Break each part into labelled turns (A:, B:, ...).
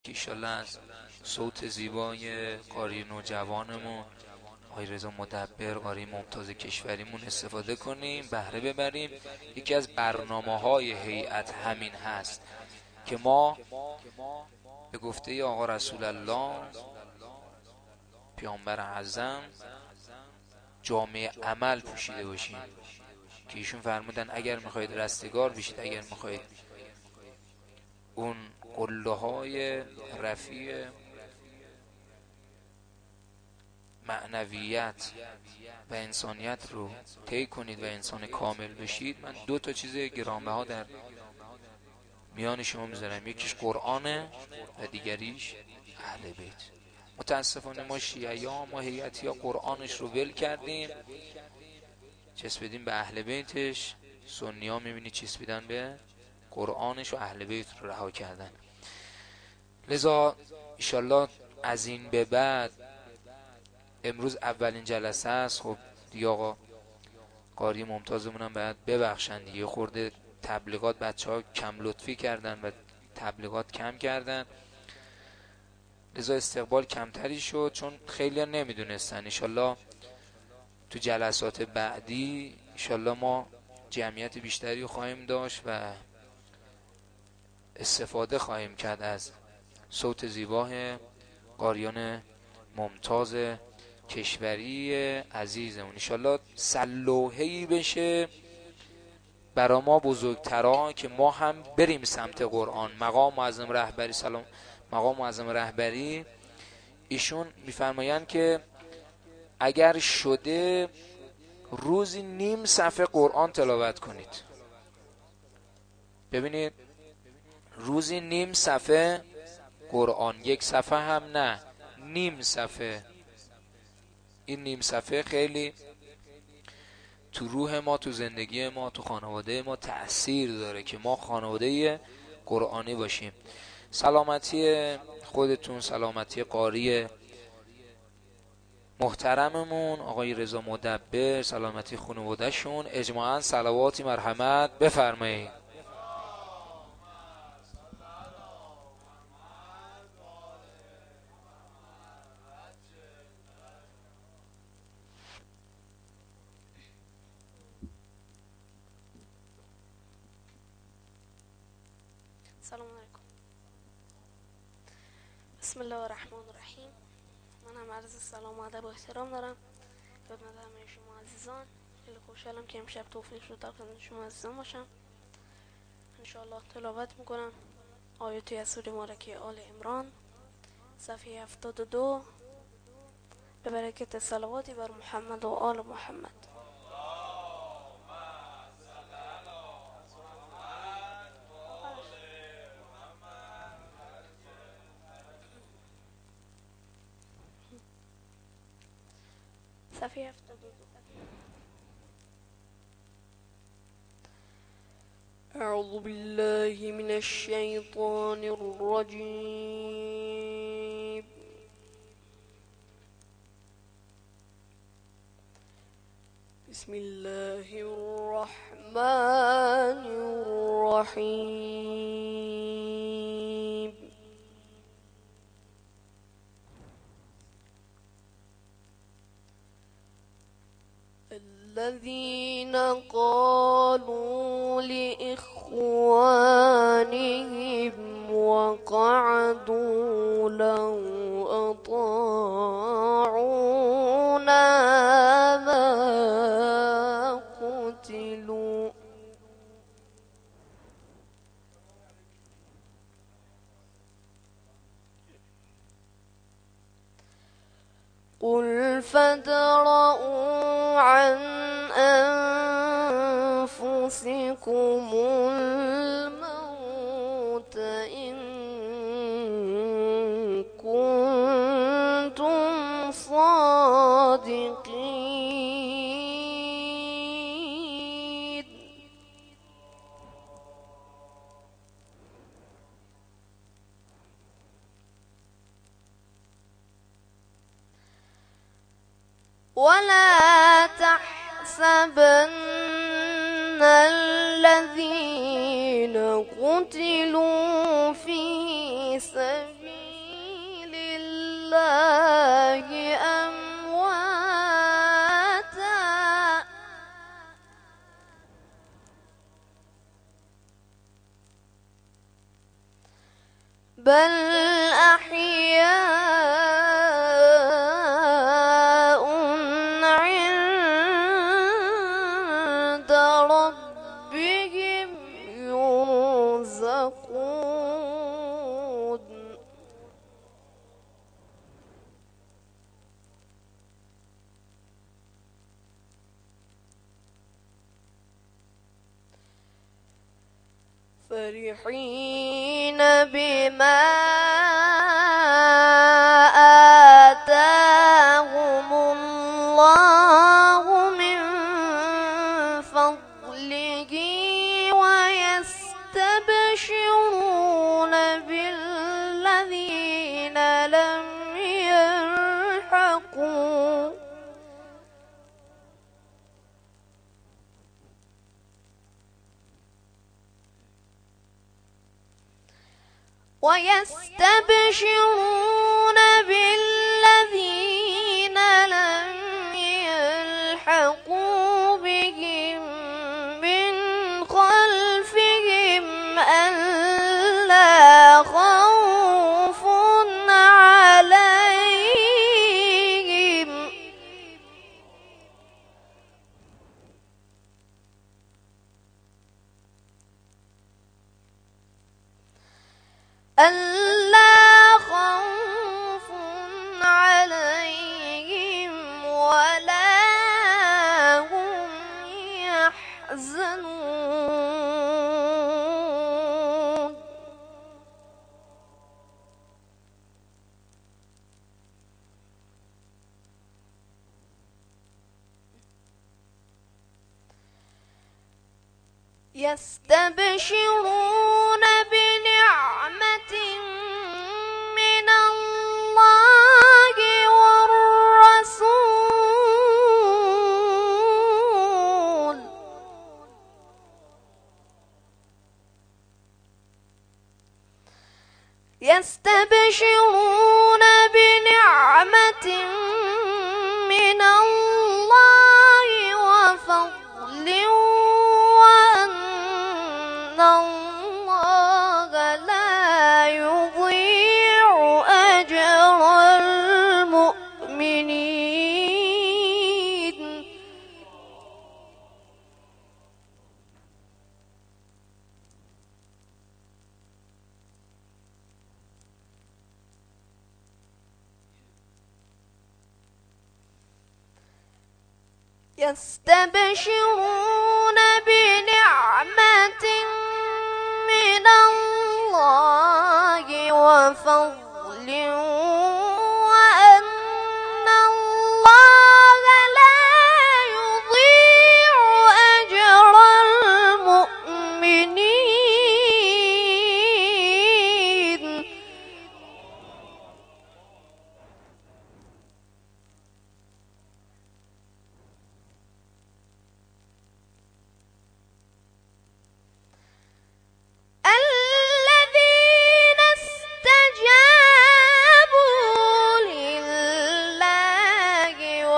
A: که ایشالله از صوت زیبای قاری نوجوانمون آقای رضا مدبر، قاری ممتاز کشوریمون استفاده کنیم، بهره ببریم. یکی از برنامه‌های هیئت همین هست که ما به گفته آقا رسول الله پیامبر اعظم جامعه عمل پوشیده باشیم که ایشون فرمودن اگر میخواید رستگار بشید، اگر میخواید اون قله‌های رفیع معنویت و انسانیت رو طی کنید و انسان کامل بشید، من 2 چیز گرانبها در میان شما میذارم. یکیش قرآنه و دیگریش اهل بیت. متاسفانه ما شیعی‌ها، ما هیئتی‌ها قرآنش رو ول کردیم، چسبیدیم به اهل بیتش. سنی‌ها میبینی چسبیدن به قرآنش و اهل بیت رو رها کردن. لذا انشالله از این به بعد، امروز اولین جلسه است، خب دیگه آقا قاری ممتازمون هم باید ببخشن دیگه، خورده تبلیغات بچه‌ها کم لطفی کردن و تبلیغات کم کردن، لذا استقبال کمتری شد چون خیلی ها نمیدونستن. انشالله تو جلسات بعدی انشالله ما جمعیت بیشتری خواهیم داشت و استفاده خواهیم کرد از صوت زیباه قاریان ممتاز کشوری عزیزمون. انشالله سلوحه‌ای بشه برا ما بزرگترا که ما هم بریم سمت قرآن. مقام معظم رهبری مقام معظم رهبری ایشون میفرمایند که اگر شده روزی نیم صفحه قرآن تلاوت کنید. ببینید، روزی نیم صفحه قرآن، 1 صفحه هم نه، نیم صفحه. این نیم صفحه خیلی تو روح ما، تو زندگی ما، تو خانواده ما تأثیر داره که ما خانواده قرآنی باشیم. سلامتی خودتون، سلامتی قاری محترممون آقای رضا مدبر، سلامتی خانواده‌شون، اجماعاً صلواتی مرحمت بفرمایید.
B: سلام علیکم. بسم الله الرحمن الرحیم. من هم عرض سلام و ادب و احترام دارم خدمت همه شما عزیزان. خیلی خوشحالم که امشب توفیق شد در خدمت شما عزیزان باشم. انشاءالله تلاوت میکنم آیاتی از سوره مبارکه آل عمران صفحه 72 به برکت صلواتی بر محمد و آل محمد. صفحه 72. أعوذ بالله من الشيطان الرجيم. بسم الله الرحمن الرحيم. الذين قالوا لإخوانهم وقعدوا لو أطاعونا ما قتلوا قل فادرءوا عن أنفسكم الموت إن كنتم صادقين. ولا تحسبن الذين قتلوا في سبيل بل أحياء عند ربهم يرزقون فرحين بما آتاهم الله من فضله ويستبشرون بالذين لم يلحقوا لم يلحقوا بهم من خلفهم ألا خوف عليهم ولا هم يحزنون يستبشرون بنعمة من الله والرسول يستبشرون بنعمة من الله وفضل وأن الله لا يضيع أجر المؤمنين يستبشرون بنعمة من الله وفضل وأن الله لا يضيع أجر المؤمنين الذين استجابوا لله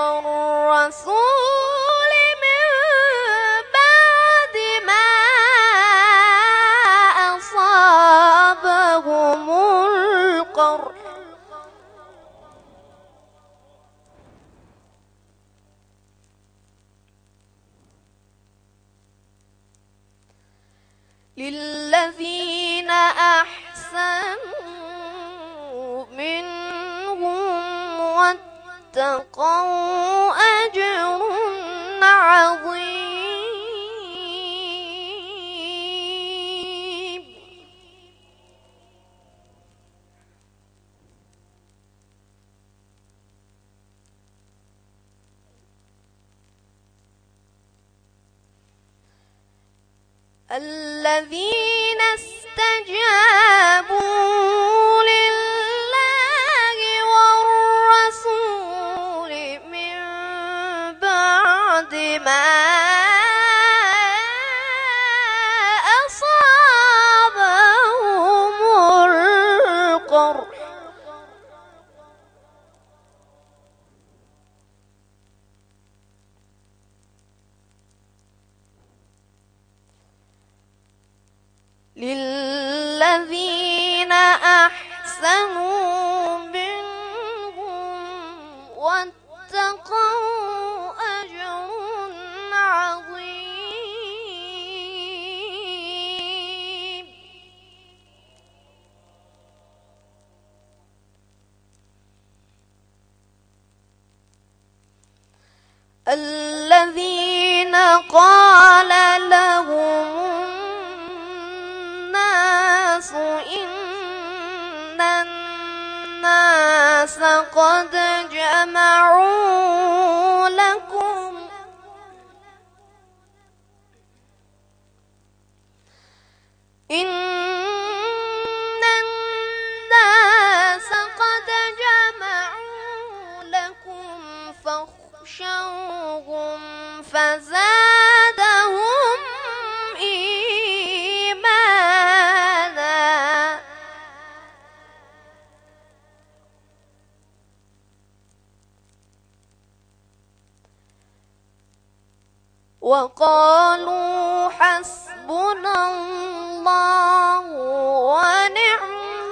B: والرسول من بعد ما أصابهم القرح للذين أحسنوا منهم واتقوا أجر عظيم الذين استجابوا لله والرسول من بعد ما أصابهم القرح للذين أحسنوا أحسنوا منهم واتقوا أجر عظيم. الذين قال لهم الناس إن الناس قد جمعوا لكم فاخشوهم فزادهم إيمانا وقالوا حسبنا الله ونعم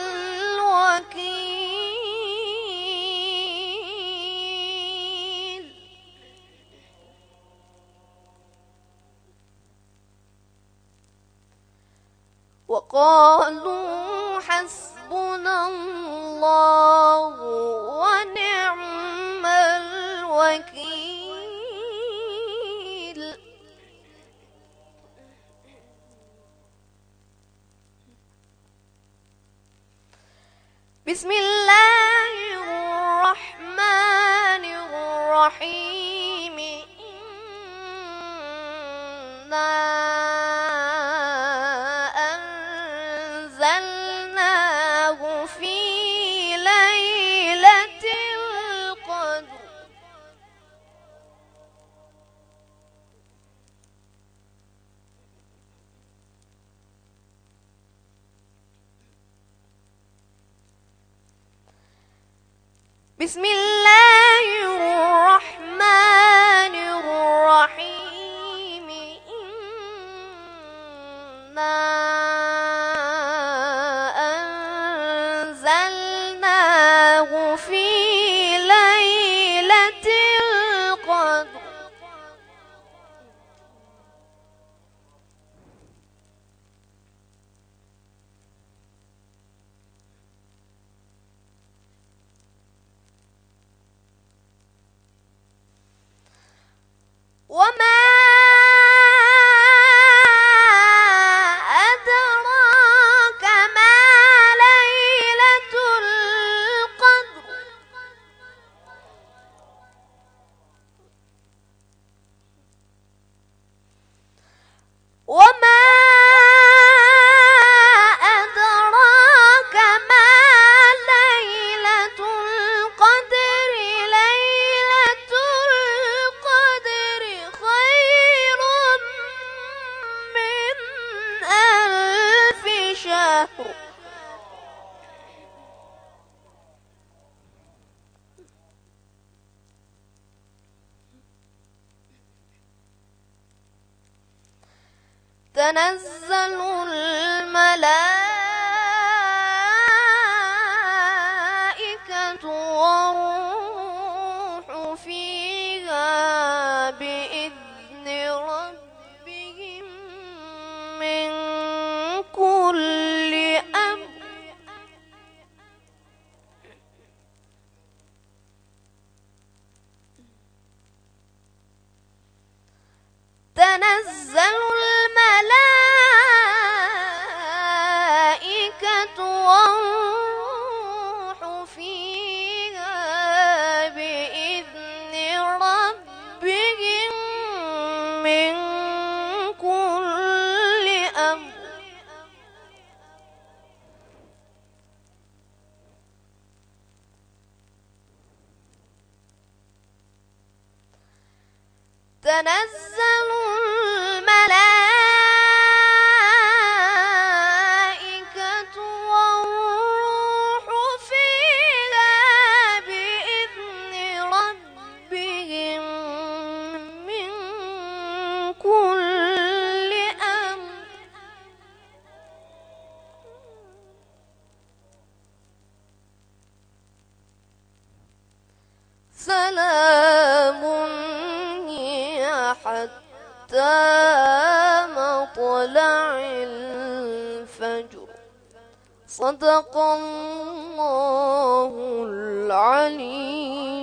B: الوكيل. وقالوا حسبنا الله ونعم الوكيل. بسم الله الرحمن الرحيم. إنا أنزلناه في ليلة القدر. بسم الله الرحمن الرحيم. إنا أنزلناه في ليلة القدر. وما أدراك ما ليلة القدر. وما أدراك ما ليلة القدر. ليلة القدر خير من ألف شهر. تنزل الملائكة والروح فيها بإذن ربهم من كل أمر. تنزل الملائكة والروح فيها بإذن ربهم من كل أمر. تنزل الملائكة والروح فيها بإذن ربهم من كل أمر. سلام هي حتى مطلع الفجر. صدق الله العلي